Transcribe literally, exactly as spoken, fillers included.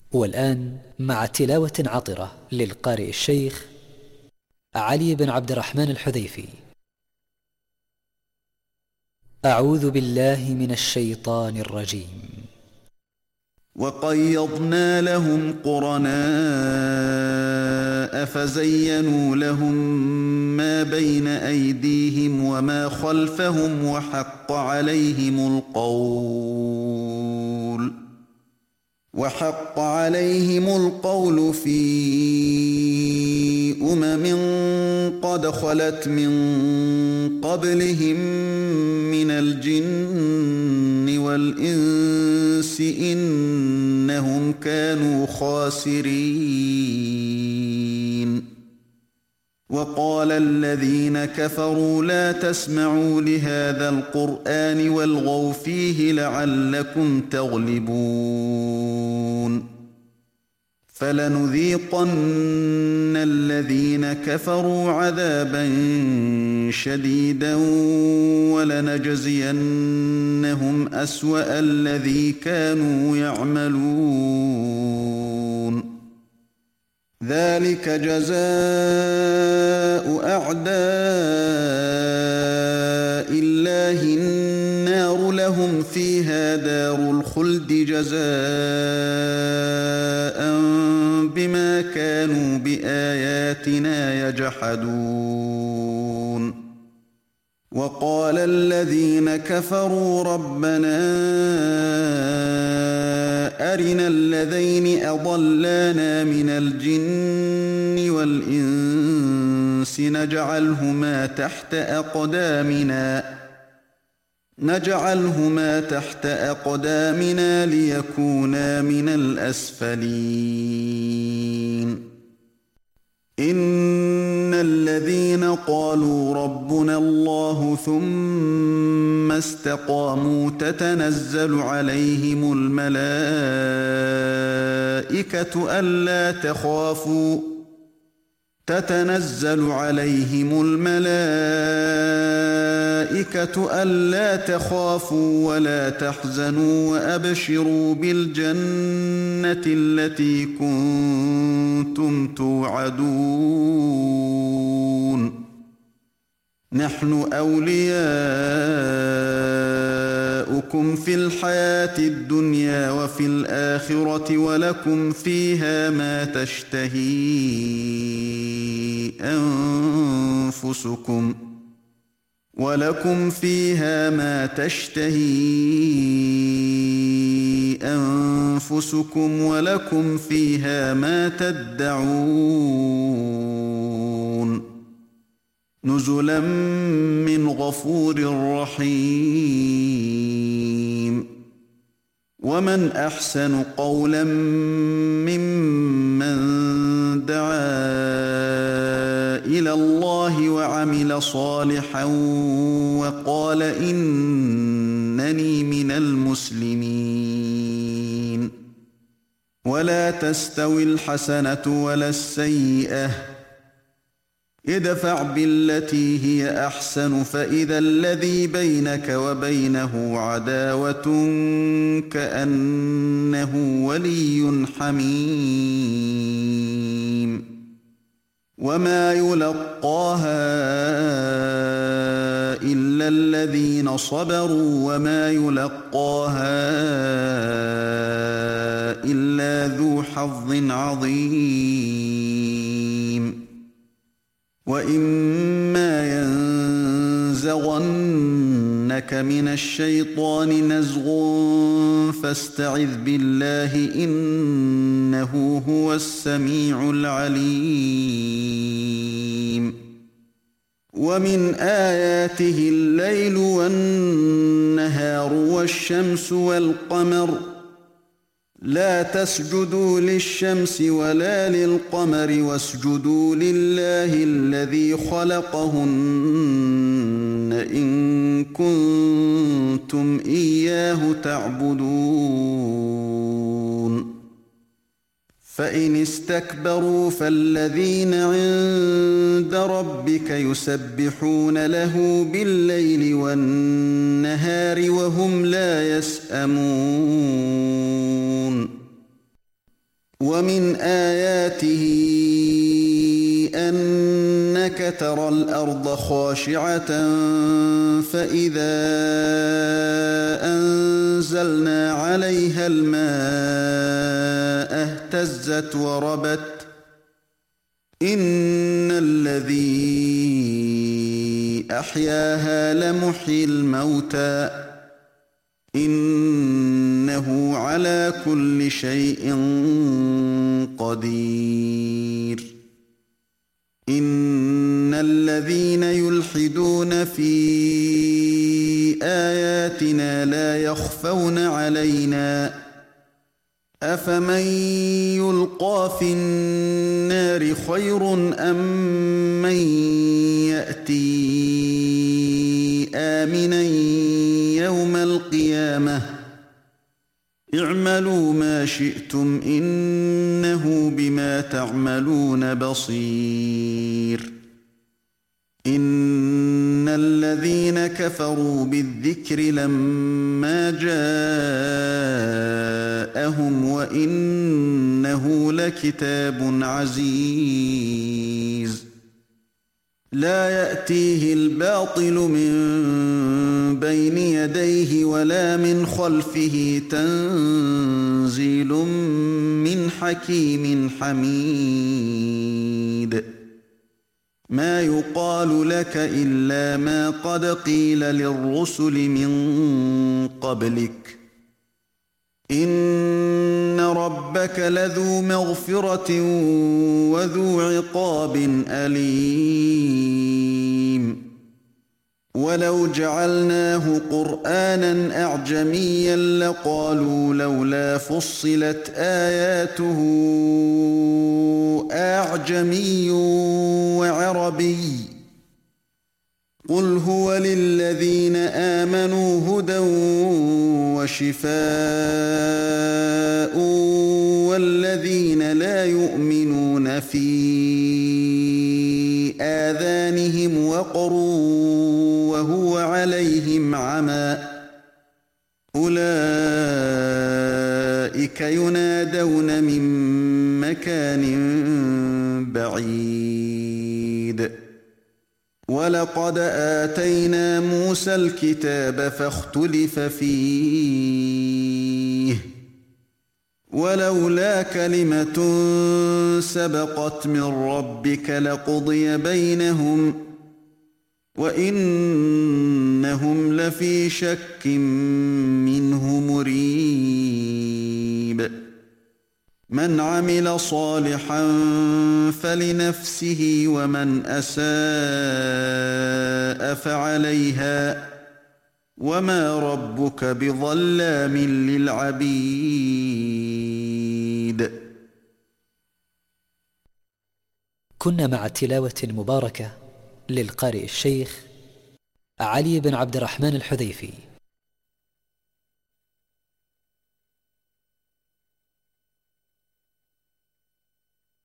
والآن مع تلاوة عطرة للقارئ الشيخ علي بن عبد الرحمن الحذيفي. أعوذ بالله من الشيطان الرجيم. وقيضنا لهم قرناء فزينوا لهم ما بين أيديهم وما خلفهم وحق عليهم القول وحق عليهم القول في أمم قد خلت من قبلهم من الجن والإنس إنهم كانوا خاسرين. وقال الذين كفروا لا تسمعوا لهذا القرآن والغوا فيه لعلكم تغلبون. فلنذيقن الذين كفروا عذابا شديدا ولنجزينهم أسوأ الذي كانوا يعملون. ذلك جزاء أعداء الله النار لهم فيها دار الخلد جزاء بما كانوا بآياتنا يجحدون. وقال الذين كفروا ربنا أرنا الذين أضلانا من الجن والإنس نجعلهما تحت أقدامنا نجعلهما تحت أقدامنا ليكونا من الأسفلين. إن الذين قالوا ربنا الله ثم استقاموا تتنزل عليهم الملائكة ألا تخافوا تتنزل عليهم الملائكة ألا تخافوا ولا تحزنوا وأبشروا بالجنة التي كنتم توعدون. نحن أولياؤكم في الحياة الدنيا وفي الآخرة ولكم فيها ما تشتهي أنفسكم ولكم فيها ما تشتهي أنفسكم ولكم فيها ما تدعون. نزلا من غفور رحيم. ومن أحسن قولا ممن دعا إلى الله وعمل صالحا وقال إنني من المسلمين. ولا تستوي الحسنة ولا السيئة ادفع بالتي هي أحسن فإذا الذي بينك وبينه عداوة كأنه ولي حميم. وما يلقاها إلا الذين صبروا وما يلقاها إلا ذو حظ عظيم. وإما ينزغنك من الشيطان نزغ فاستعذ بالله إنه هو السميع العليم. ومن آياته الليل والنهار والشمس والقمر لا تسجدوا للشمس ولا للقمر واسجدوا لله الذي خلقهن إن كنتم إياه تعبدون. فإن استكبروا فالذين عند ربك يسبحون له بالليل والنهار وهم لا يسأمون. ومن آياته أنك ترى الأرض خاشعة فإذا أنزلنا عليها الماء اهتزت وربت إن الذي أحياها لمحيي الموتى إنه على كل شيء قدير إن الذين يلحدون في آياتنا لا يخفون علينا أفمن يلقى في النار خير أم من يأتي آمنا يوم القيامة اعملوا ما شئتم إنه بما تعملون بصير إن الذين كفروا بالذكر لما جاءهم وإنه لكتاب عزيز لا يأتيه الباطل من بين يديه ولا من خلفه تنزيل من حكيم حميد ما يقال لك إلا ما قد قيل للرسل من قبلك إن ربك لذو مغفرة وذو عقاب أليم ولو جعلناه قرآنا أعجميا لقالوا لولا فصلت آياته أعجمي وعربي قل هو للذين آمنوا هدى وشفاء والذين لا يؤمنون في آذانهم وقر وهو عليهم عمى أولئك ينادون من مكان بعيد ولقد آتينا موسى الكتاب فاختلف فيه ولولا كلمة سبقت من ربك لقضي بينهم وإنهم لفي شك منه مريب من عمل صالحا فلنفسه ومن أساء فعليها وما ربك بظلام للعبيد. كنا مع التلاوة المباركة للقارئ الشيخ علي بن عبد الرحمن الحذيفي.